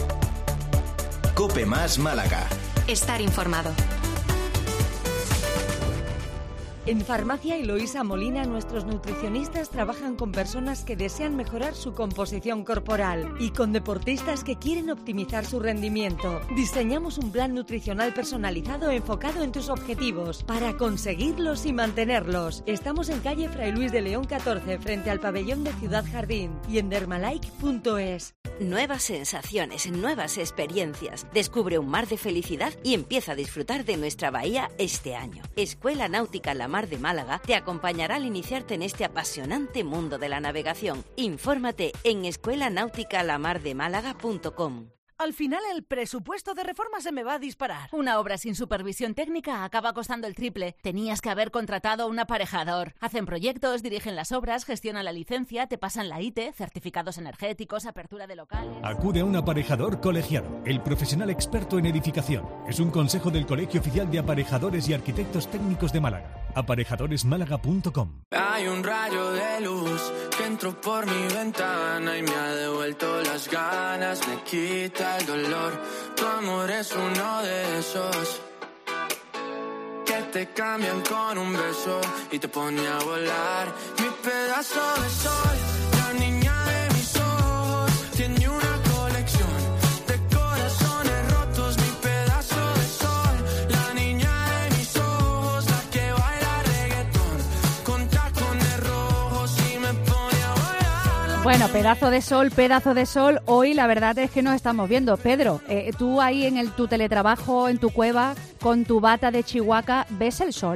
Cope Más Málaga. Estar informado. En Farmacia Eloísa Molina, nuestros nutricionistas trabajan con personas que desean mejorar su composición corporal y con deportistas que quieren optimizar su rendimiento. Diseñamos un plan nutricional personalizado enfocado en tus objetivos para conseguirlos y mantenerlos. Estamos en calle Fray Luis de León catorce, frente al pabellón de Ciudad Jardín, y en dermalike punto es. Nuevas sensaciones, nuevas experiencias. Descubre un mar de felicidad y empieza a disfrutar de nuestra bahía este año. Escuela Náutica La Mar de Málaga te acompañará al iniciarte en este apasionante mundo de la navegación. Infórmate en escuela náutica la mar de málaga punto com. Al final el presupuesto de reforma se me va a disparar. Una obra sin supervisión técnica acaba costando el triple. Tenías que haber contratado a un aparejador. Hacen proyectos, dirigen las obras, gestionan la licencia, te pasan la I T E, certificados energéticos, apertura de locales... Acude a un aparejador colegiado, el profesional experto en edificación. Es un consejo del Colegio Oficial de Aparejadores y Arquitectos Técnicos de Málaga. aparejadores málaga punto com. Hay un rayo de luz que entró por mi ventana y me ha devuelto las ganas, me quita el dolor. Tu amor es uno de esos que te cambian con un beso y te pone a volar. Mi pedazo de sol, la niña de mis ojos, tiene una colección de corazones rotos. Mi pedazo de sol, la niña de mis ojos, la que baila reggaetón con tacones rojos y me pone a volar. Bueno, pedazo de sol, pedazo de sol. Hoy la verdad es que nos estamos viendo. Pedro, eh, tú ahí en el, tu teletrabajo, en tu cueva, con tu bata de Chihuahua, ¿ves el sol?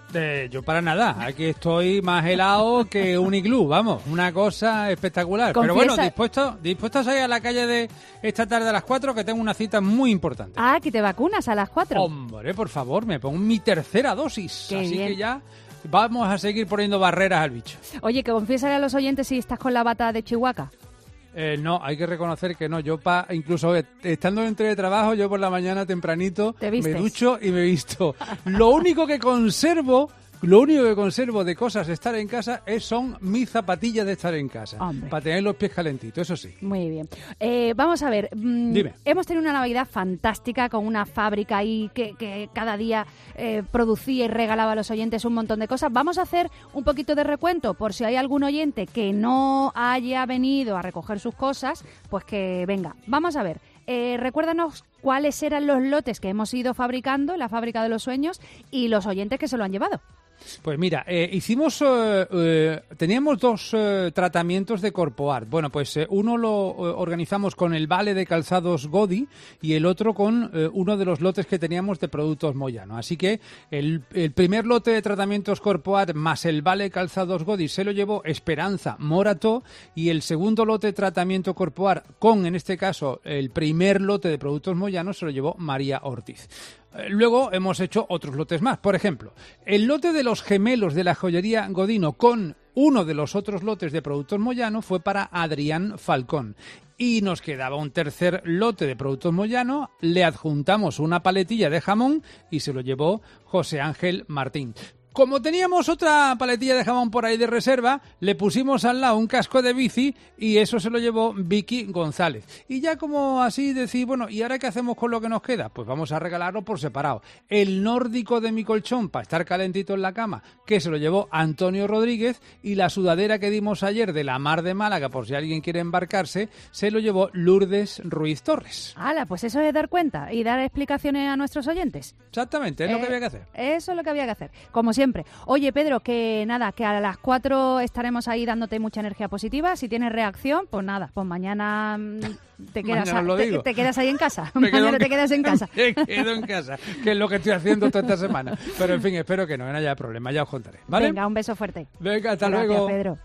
Eh, yo para nada, aquí estoy más helado que un iglú, vamos, una cosa espectacular. Confiesa... Pero bueno, dispuesto, dispuestos a ir a la calle de esta tarde a las cuatro, que tengo una cita muy importante. Ah, que te vacunas a las cuatro. Hombre, por favor, me pongo mi tercera dosis, Qué así bien. que ya vamos a seguir poniendo barreras al bicho. Oye, que confiésale a los oyentes si estás con la bata de Chihuahua. Eh, no, hay que reconocer que no. Yo, pa, incluso estando en teletrabajo, yo por la mañana tempranito me ducho y me visto. Lo único que conservo, lo único que conservo de cosas de estar en casa es, son mis zapatillas de estar en casa. Hombre. Para tener los pies calentitos, eso sí. Muy bien. Eh, vamos a ver. Mmm, Dime. Hemos tenido una Navidad fantástica con una fábrica ahí que, que cada día eh, producía y regalaba a los oyentes un montón de cosas. Vamos a hacer un poquito de recuento por si hay algún oyente que no haya venido a recoger sus cosas, pues que venga. Vamos a ver. Eh, recuérdanos cuáles eran los lotes que hemos ido fabricando en la Fábrica de los Sueños y los oyentes que se lo han llevado. Pues mira, eh, hicimos, eh, eh, teníamos dos eh, tratamientos de Corpoart. Bueno, pues eh, uno lo eh, organizamos con el Vale de Calzados Godi y el otro con eh, uno de los lotes que teníamos de productos Moyano. Así que el, el primer lote de tratamientos Corpoart más el Vale Calzados Godi se lo llevó Esperanza Morató, y el segundo lote de tratamiento Corpoart con, en este caso, el primer lote de productos Moyano se lo llevó María Ortiz. Luego hemos hecho otros lotes más. Por ejemplo, el lote de los gemelos de la joyería Godino con uno de los otros lotes de productos Moyano fue para Adrián Falcón. Y nos quedaba un tercer lote de productos Moyano, le adjuntamos una paletilla de jamón y se lo llevó José Ángel Martín. Como teníamos otra paletilla de jamón por ahí de reserva, le pusimos al lado un casco de bici y eso se lo llevó Vicky González. Y ya como así decir, bueno, ¿y ahora qué hacemos con lo que nos queda? Pues vamos a regalarlo por separado. El nórdico de mi colchón para estar calentito en la cama, que se lo llevó Antonio Rodríguez, y la sudadera que dimos ayer de la Mar de Málaga, por si alguien quiere embarcarse, se lo llevó Lourdes Ruiz Torres. ¡Hala! Pues eso es dar cuenta y dar explicaciones a nuestros oyentes. Exactamente, es eh, lo que había que hacer. Eso es lo que había que hacer, como siempre. Oye, Pedro, que nada, que a las cuatro estaremos ahí dándote mucha energía positiva. Si tienes reacción, pues nada, pues mañana te quedas, mañana a, te, te quedas ahí en casa. Me mañana en, te quedas en casa. Me quedo en casa, que es lo que estoy haciendo toda esta semana. Pero en fin, espero que no, que no haya problema, ya os contaré, ¿vale? Venga, un beso fuerte. Venga, hasta Gracias, luego. Pedro.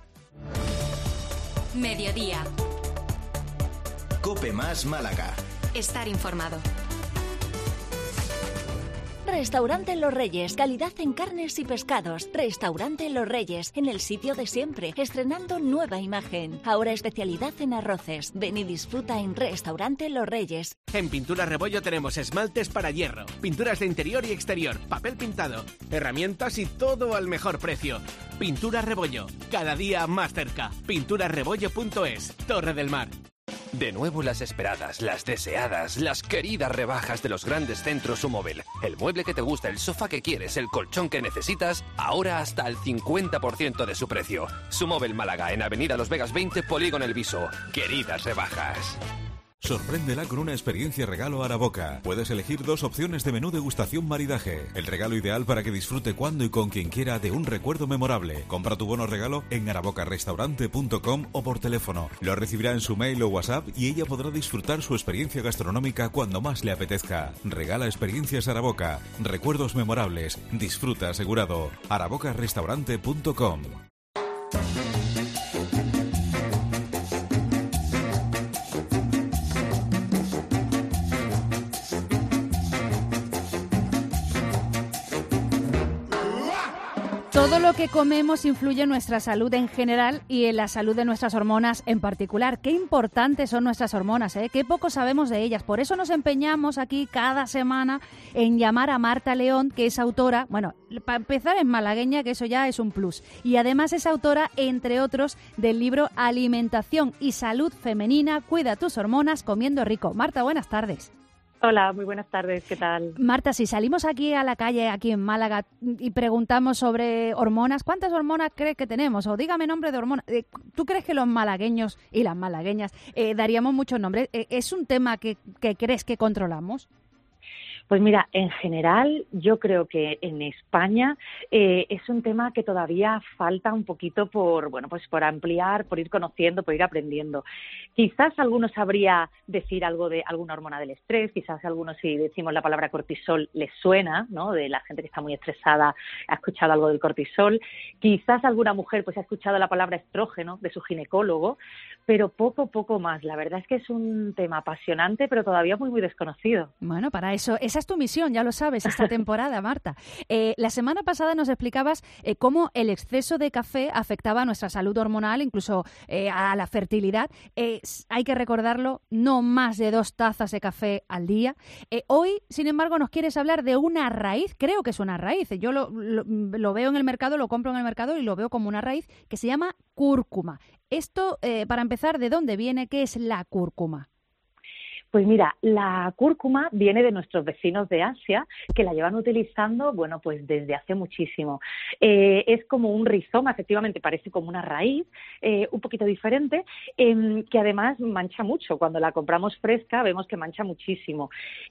Mediodía. Cope Más Málaga. Estar informado. Restaurante Los Reyes, calidad en carnes y pescados. Restaurante Los Reyes, en el sitio de siempre, estrenando nueva imagen. Ahora especialidad en arroces. Ven y disfruta en Restaurante Los Reyes. En Pintura Rebollo tenemos esmaltes para hierro, pinturas de interior y exterior, papel pintado, herramientas y todo al mejor precio. Pintura Rebollo, cada día más cerca. pintura rebollo punto es, Torre del Mar. De nuevo las esperadas, las deseadas, las queridas rebajas de los grandes centros Sumóvel. El mueble que te gusta, el sofá que quieres, el colchón que necesitas, ahora hasta el cincuenta por ciento de su precio. Sumóvel Málaga, en Avenida Los Vegas veinte, Polígono El Viso. Queridas rebajas. Sorpréndela con una experiencia regalo Araboca. Puedes elegir dos opciones de menú degustación maridaje. El regalo ideal para que disfrute cuando y con quien quiera de un recuerdo memorable. Compra tu bono regalo en araboca restaurante punto com o por teléfono. Lo recibirá en su mail o WhatsApp y ella podrá disfrutar su experiencia gastronómica cuando más le apetezca. Regala experiencias Araboca. Recuerdos memorables. Disfruta asegurado. araboca restaurante punto com. Todo lo que comemos influye en nuestra salud en general y en la salud de nuestras hormonas en particular. Qué importantes son nuestras hormonas, ¿eh? Qué poco sabemos de ellas. Por eso nos empeñamos aquí cada semana en llamar a Marta León, que es autora, bueno, para empezar es malagueña, que eso ya es un plus. Y además es autora, entre otros, del libro Alimentación y Salud Femenina, cuida tus hormonas comiendo rico. Marta, buenas tardes. Hola, muy buenas tardes, ¿qué tal? Marta, si salimos aquí a la calle, aquí en Málaga, y preguntamos sobre hormonas, ¿cuántas hormonas crees que tenemos? O dígame nombre de hormonas. ¿Tú crees que los malagueños y las malagueñas eh, daríamos muchos nombres? ¿Es un tema que, que crees que controlamos? Pues mira, en general yo creo que en España eh, es un tema que todavía falta un poquito por, bueno, pues por ampliar, por ir conociendo, por ir aprendiendo. Quizás algunos sabría decir algo de alguna hormona del estrés, quizás algunos si decimos la palabra cortisol les suena, ¿no? De la gente que está muy estresada ha escuchado algo del cortisol. Quizás alguna mujer pues ha escuchado la palabra estrógeno de su ginecólogo, pero poco, poco más. La verdad es que es un tema apasionante, pero todavía muy, muy desconocido. Bueno, para eso, esa es tu misión, ya lo sabes, esta temporada, Marta. Eh, la semana pasada nos explicabas eh, cómo el exceso de café afectaba a nuestra salud hormonal, incluso eh, a la fertilidad. Eh, hay que recordarlo, no más de dos tazas de café al día. Eh, hoy, sin embargo, nos quieres hablar de una raíz, creo que es una raíz. Yo lo, lo, lo veo en el mercado, lo compro en el mercado y lo veo como una raíz que se llama cúrcuma. Esto, eh, para empezar, ¿de dónde viene? ¿Qué es la cúrcuma? Pues mira, la cúrcuma viene de nuestros vecinos de Asia, que la llevan utilizando, bueno, pues desde hace muchísimo. Eh, es como un rizoma, efectivamente, parece como una raíz, eh, un poquito diferente, eh, que además mancha mucho. Cuando la compramos fresca vemos que mancha muchísimo.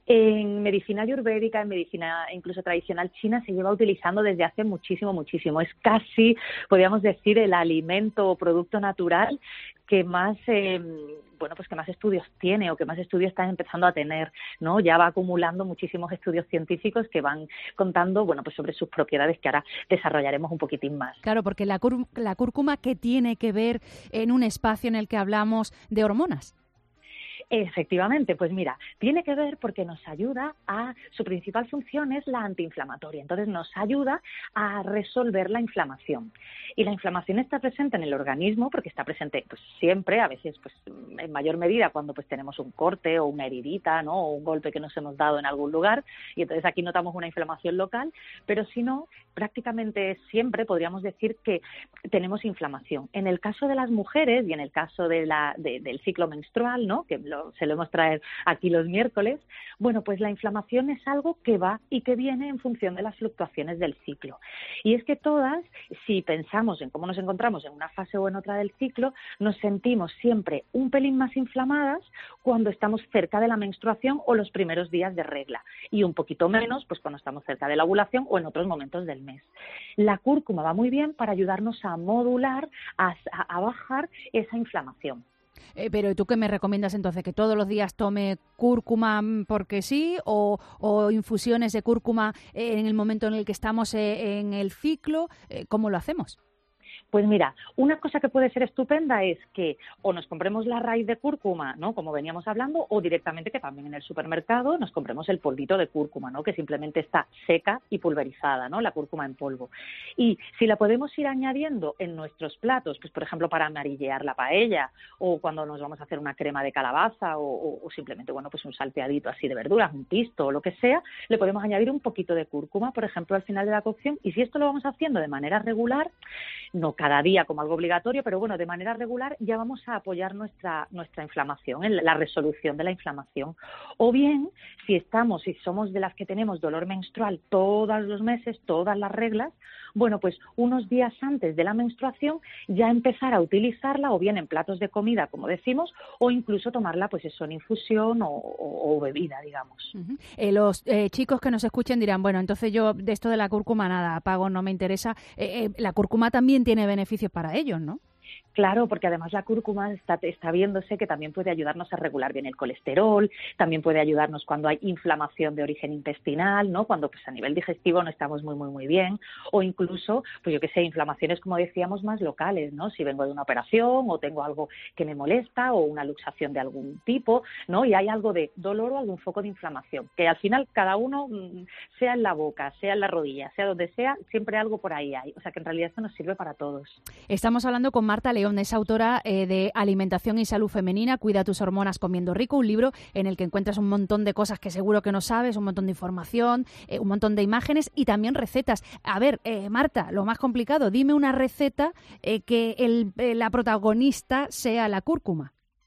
En medicina ayurvédica, en medicina incluso tradicional china, se lleva utilizando desde hace muchísimo, muchísimo. Es casi, podríamos decir, el alimento o producto natural que más, eh, bueno, pues que más estudios tiene o que más estudios están empezando a tener, ¿no? Ya va acumulando muchísimos estudios científicos que van contando, bueno, pues sobre sus propiedades que ahora desarrollaremos un poquitín más. Claro, porque la, cúr- la cúrcuma, ¿qué tiene que ver en un espacio en el que hablamos de hormonas? Efectivamente, pues mira, tiene que ver porque nos ayuda a, su principal función es la antiinflamatoria, entonces nos ayuda a resolver la inflamación. Y la inflamación está presente en el organismo porque está presente pues siempre, a veces pues en mayor medida cuando pues tenemos un corte o una heridita, ¿no? O un golpe que nos hemos dado en algún lugar y entonces aquí notamos una inflamación local, pero si no, prácticamente siempre podríamos decir que tenemos inflamación. En el caso de las mujeres y en el caso de la, de, del ciclo menstrual, ¿no? Que lo solemos traer aquí los miércoles, bueno, pues la inflamación es algo que va y que viene en función de las fluctuaciones del ciclo. Y es que todas, si pensamos en cómo nos encontramos en una fase o en otra del ciclo, nos sentimos siempre un pelín más inflamadas cuando estamos cerca de la menstruación o los primeros días de regla, y un poquito menos pues cuando estamos cerca de la ovulación o en otros momentos del mes. La cúrcuma va muy bien para ayudarnos a modular, a, a, a bajar esa inflamación. Eh, pero ¿tú qué me recomiendas entonces? ¿Que todos los días tome cúrcuma porque sí? ¿O, o infusiones de cúrcuma en el momento en el que estamos eh, en el ciclo? Eh, ¿Cómo lo hacemos? Pues mira, una cosa que puede ser estupenda es que o nos compremos la raíz de cúrcuma, ¿no? Como veníamos hablando, o directamente que también en el supermercado nos compremos el polvito de cúrcuma, ¿no? Que simplemente está seca y pulverizada, ¿no? La cúrcuma en polvo. Y si la podemos ir añadiendo en nuestros platos, pues por ejemplo para amarillear la paella o cuando nos vamos a hacer una crema de calabaza o, o, o simplemente, bueno, pues un salteadito así de verduras, un pisto o lo que sea, le podemos añadir un poquito de cúrcuma, por ejemplo, al final de la cocción. Y si esto lo vamos haciendo de manera regular, no cada día como algo obligatorio, pero bueno, de manera regular ya vamos a apoyar nuestra nuestra inflamación, en la resolución de la inflamación. O bien, si estamos, si somos de las que tenemos dolor menstrual todos los meses, todas las reglas, bueno, pues unos días antes de la menstruación ya empezar a utilizarla o bien en platos de comida, como decimos, o incluso tomarla pues eso en infusión o, o, o bebida, digamos. Uh-huh. Eh, los eh, chicos que nos escuchen dirán, bueno, entonces yo de esto de la cúrcuma nada, apago, no me interesa. Eh, eh, la cúrcuma también tiene beneficios para ellos, ¿no? Claro, porque además la cúrcuma está, está viéndose que también puede ayudarnos a regular bien el colesterol, también puede ayudarnos cuando hay inflamación de origen intestinal, ¿no? Cuando pues a nivel digestivo no estamos muy, muy, muy bien, o incluso, pues yo qué sé, inflamaciones, como decíamos, más locales, ¿no? Si vengo de una operación o tengo algo que me molesta o una luxación de algún tipo, ¿no? Y hay algo de dolor o algún foco de inflamación, que al final cada uno, sea en la boca, sea en la rodilla, sea donde sea, siempre algo por ahí hay. O sea que en realidad esto nos sirve para todos. Estamos hablando con Marta León, es autora eh, de Alimentación y Salud Femenina, Cuida tus hormonas comiendo rico, un libro en el que encuentras un montón de cosas que seguro que no sabes, un montón de información, eh, un montón de imágenes y también recetas. A ver, eh, Marta, lo más complicado, dime una receta eh, que el, eh, la protagonista sea la cúrcuma.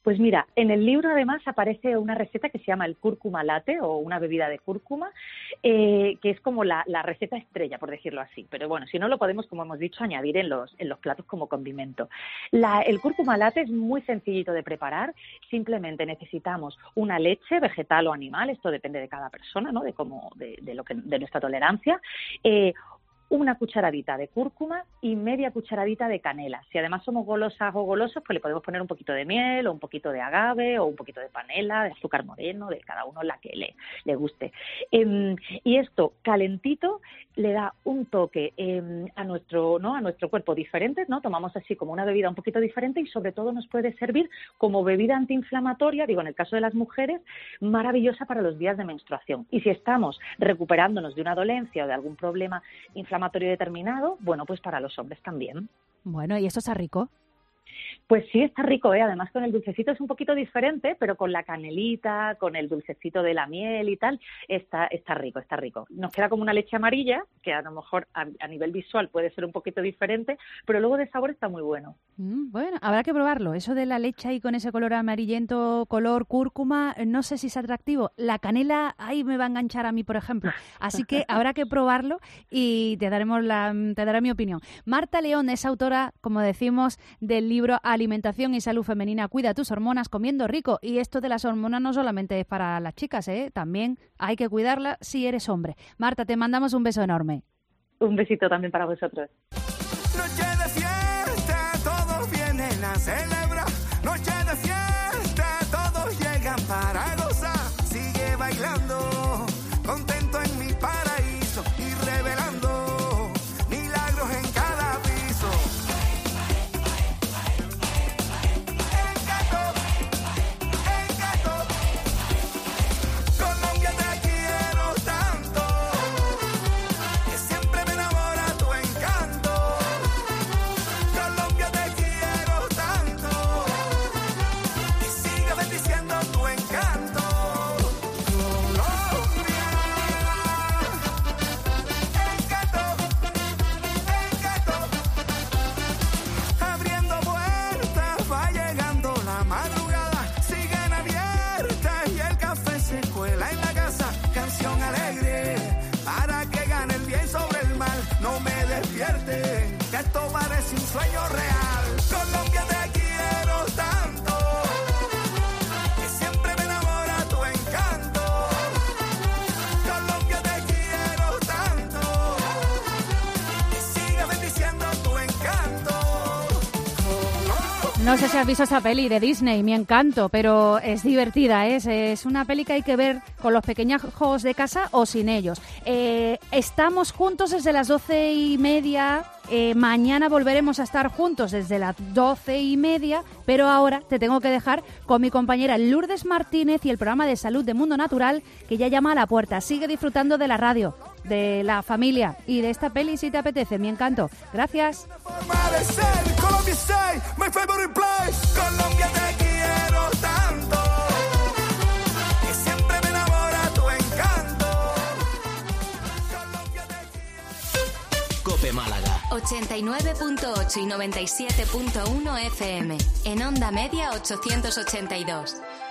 Pues mira, en el libro además aparece una receta que se llama el cúrcuma latte o una bebida de cúrcuma, eh, que es como la, la receta estrella, por decirlo así. Pero bueno, si no lo podemos, como hemos dicho, añadir en los, en los platos como condimento. La, el cúrcuma latte es muy sencillito de preparar. Simplemente necesitamos una leche vegetal o animal, esto depende de cada persona, ¿no? De cómo, de, de lo que, de nuestra tolerancia. Eh, una cucharadita de cúrcuma y media cucharadita de canela. Si además somos golosas o golosos, pues le podemos poner un poquito de miel o un poquito de agave o un poquito de panela, de azúcar moreno, de cada uno la que le, le guste. Eh, y esto calentito le da un toque eh, a nuestro, ¿no? a nuestro cuerpo diferente, ¿no? Tomamos así como una bebida un poquito diferente y sobre todo nos puede servir como bebida antiinflamatoria, digo en el caso de las mujeres, maravillosa para los días de menstruación. Y si estamos recuperándonos de una dolencia o de algún problema inflamatorio determinado, bueno, pues para los hombres también. Bueno, ¿y esto está rico? Pues sí, está rico, ¿eh? Además con el dulcecito es un poquito diferente, pero con la canelita, con el dulcecito de la miel y tal, está, está rico, está rico. Nos queda como una leche amarilla, que a lo mejor a, a nivel visual puede ser un poquito diferente, pero luego de sabor está muy bueno. Mm, bueno, habrá que probarlo. Eso de la leche ahí con ese color amarillento, color cúrcuma, no sé si es atractivo. La canela ahí me va a enganchar a mí, por ejemplo. Así que habrá que probarlo y te daremos la, te daré mi opinión. Marta León es autora, como decimos, del libro Alimentación y Salud Femenina, cuida tus hormonas comiendo rico. Y esto de las hormonas no solamente es para las chicas, ¿eh? También hay que cuidarlas si eres hombre. Marta, te mandamos un beso enorme. Un besito también para vosotros. Noche de fiesta, todos vienen a celebrar. Noche de fiesta, todos llegan para gozar. Sigue bailando, contento en mi paraíso y revelando milagros en cada piso. Encanto, encanto, Colombia te quiero tanto, que siempre me enamora tu encanto. Colombia te quiero tanto, que siga bendiciendo tu encanto. Colombia, encanto, encanto, abriendo puertas, va llegando la madrugada, siguen abiertas y el café se cuela en la casa. Canción alegre para que gane el bien sobre el mal. No me despierte, que esto parece un sueño real. Colombia te quiero tanto, que siempre me enamora tu encanto. Colombia te quiero tanto, que siga bendiciendo tu encanto. No sé si has visto esa peli de Disney, Mi Encanto, pero es divertida, ¿eh? es, es una peli que hay que ver con los pequeñajos de casa o sin ellos. Eh, estamos juntos desde las doce y media, eh, mañana volveremos a estar juntos desde las doce y media, pero ahora te tengo que dejar con mi compañera Lourdes Martínez y el programa de salud de Mundo Natural, que ya llama a la puerta. Sigue disfrutando de la radio, de la familia y de esta peli si te apetece, Mi Encanto. Gracias. Forma de ser, Colombia stay, my favorite place. Colombia te quiero tanto, que siempre me enamora tu encanto. Colombia te quiero. COPE Málaga. ochenta y nueve punto ocho y noventa y siete punto uno F M. En onda media ochocientos ochenta y dos.